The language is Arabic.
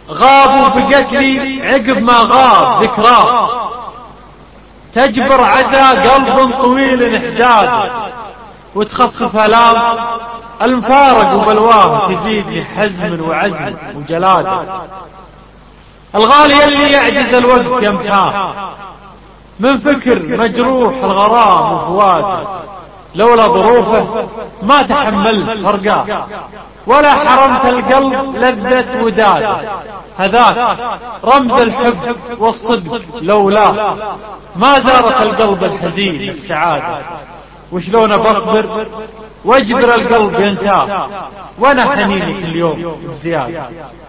غابوا بقتلي عقب ما غاب ذكراه، تجبر عزا قلب طويل انحداد، وتخفف آلام المفارق وبلواه، تزيد لي حزم وعزم وجلاد. الغالي اللي يعجز الوقت يمحاه من فكر مجروح الغرام وفواده، لولا ظروفه ما تحملت فرقاه، ولا حرمت القلب لذة وداد. هذاك رمز الحب والصدق، لولاه ما زارت القلب الحزين السعادة. وشلون بصبر واجبر القلب ينساه، وانا حنيني كل يوم بزيادة.